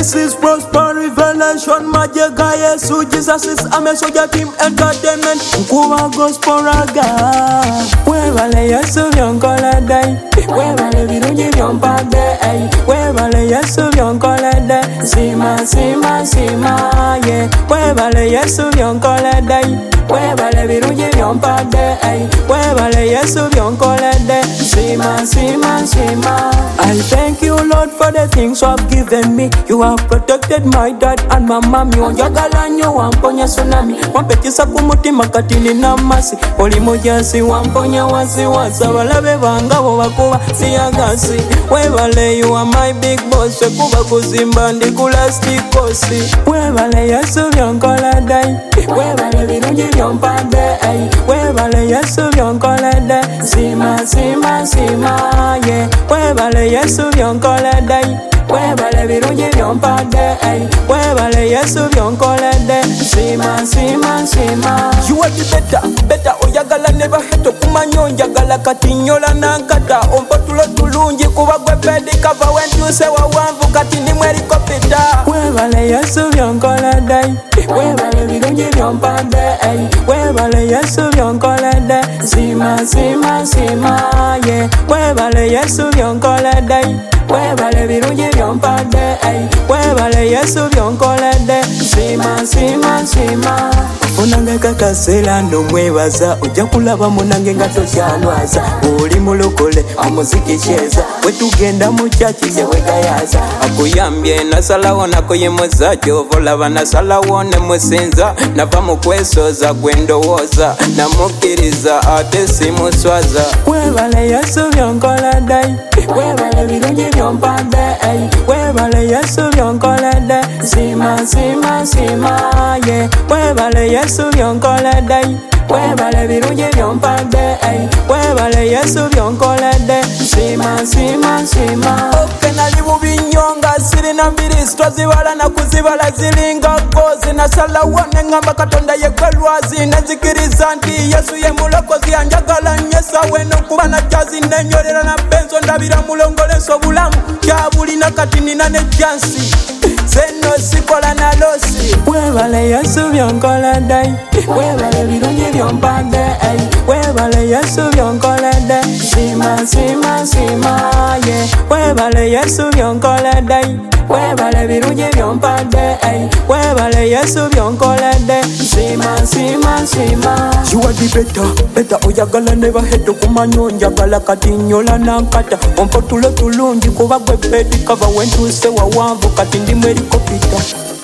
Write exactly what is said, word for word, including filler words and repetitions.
This is prosper revelation. Majega Yesu. Jesus is a messenger team entertainment. Kuwa gospel raga. Webale Yesu vyonkole day. Webale virunji vyompade. Webale Yesu vyonkole day. Sima sima sima yeah. Webale Yesu vyonkole day. Webale virunji vyompade. Webale Yesu vyonkole day. Sima sima sima. I thank you Lord for the things you have given me. You have protected my dad and my mom. You njagala nyo wamponya tsunami. Wampetisa kumutima katini na masi. Oli mojasi wamponya wasi wasa. Walabe bangabo bakuba siyagasi. Webale you are my big boss. Kuba kuzimba ndikula stikosi. Webale Yesu vyonkole day. Webale virunji vyompade. Webale Yesu vyonkole day. Sima sima sima yeah. Webale Yesu vyonkole day. Webale virunji vyompade. Webale Yesu vyonkole day. Sima sima sima. You are the better, better. Oyagala never heto kumanyo njagala kati nyola nankata. Ompotulo tulungi kuba gwe bedi kava wentu se wawamvu kati ni mweri kopita. Webale Yesu vyonkole day. Webale virunji vyompade. Webale Yesu vyonkole day. Sima sima sima yeah. Webale Yesu vyonkole day. Webale virunji vyompade. Webale Yesu vyonkole day. Sima sima sima. Unange kakasela ndo mwebaza. Uja kulaba munange nga tokyalwaza. Uli mulokole amuziki cheza. Wetugenda muchachi ye wegayaza. Akuyambye nasalawo nako ye muzajo. Volaba nasalawo ne musinza. Nava mukwesoza gwendowooza. Namukiriza ate simuswaza. Webale Yesu vyonkole day. Webale virunji vyompade. Webale Yesu vyonkole day. Sima sima sima yeah. Webale Yesu vyonkole day. Webale virunji vyompade. Webale Yesu vyonkole day. Sima sima sima. Okay nali mubinyonga siri na mbiri stwazibala na kuzibala zilinga kozi. Nasalawo nengamba katonda yekwelwazi. Nezikiriza nti Yesu ye mulokozi. Anjagala nyesa weno kuba na jazi. Nenyorera na benzo ndabira mulongole so bulamu. Kyabuli na katini na nechansi. Zeno sikola na losi. Webale Yesu vyonkole day. Webale virunji vyompade. Webale Yesu vyonkole day. Sima sima sima yeah. Webale Yesu vyonkole day. Webale virunji vyompade. Webale Yesu vyonkole day. Sima sima sima. You are the better, better. Oyagala never heto kumanyo njagala kati nyola nankata. Ompotulo tulungi kuba gwe bedi kava wentu se wawamvu kati ndi mweri kopita.